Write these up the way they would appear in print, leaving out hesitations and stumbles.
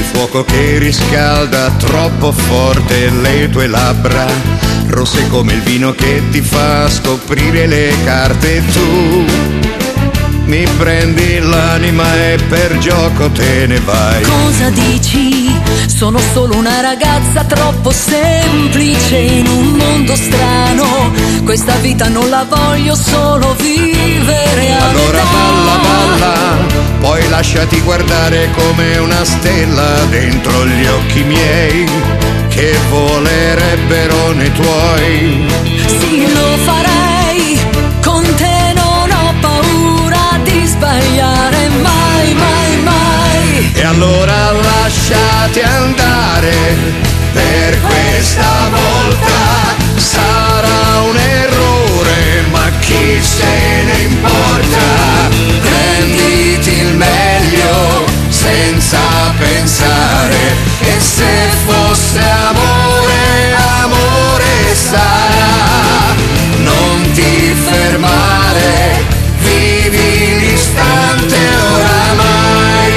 fuoco che riscalda troppo forte le tue labbra, rosse come il vino che ti fa scoprire le carte. Tu mi prendi l'anima e per gioco te ne vai. Cosa dici? Sono solo una ragazza troppo semplice in un mondo strano. Questa vita non la voglio solo vivere a Allora metà. balla, balla, poi lasciati guardare come una stella dentro gli occhi miei, che volerebbero nei tuoi. Sì, lo farei, con te non ho paura di sbagliare mai, mai, mai. E allora lasciati andare, per questa volta sarà un errore, ma chi se ne importa? Prenditi il meglio senza pensare, e se fosse amore, amore sarà. Non ti fermare, vivi l'istante oramai.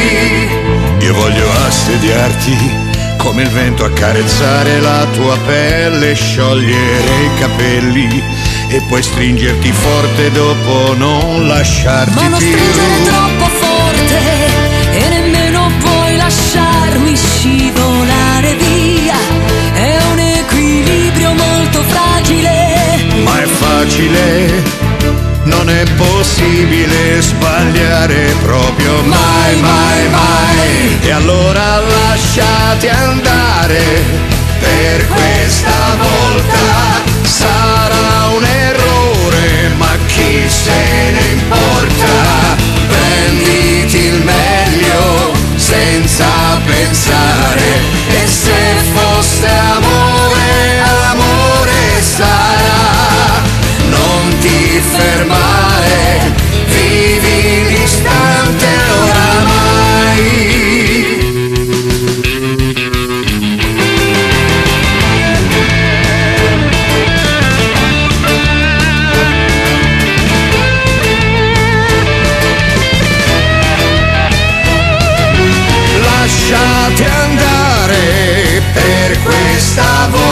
Io voglio assediarti come il vento, accarezzare la tua pelle, sciogliere i capelli e poi stringerti forte, dopo non lasciarti Ma non più. stringere troppo forte e nemmeno puoi lasciarmi scivolare via. È un equilibrio molto fragile. Ma è facile, non è possibile sbagliare proprio mai, mai, mai. E allora lasciati andare, per questa volta sarà un errore, ma chi se ne importa? Prenditi il meglio senza pensare, e se fosse amore, amore sarà. Non ti fermare, vivi l'istante oramai. Lasciati andare, per questa volta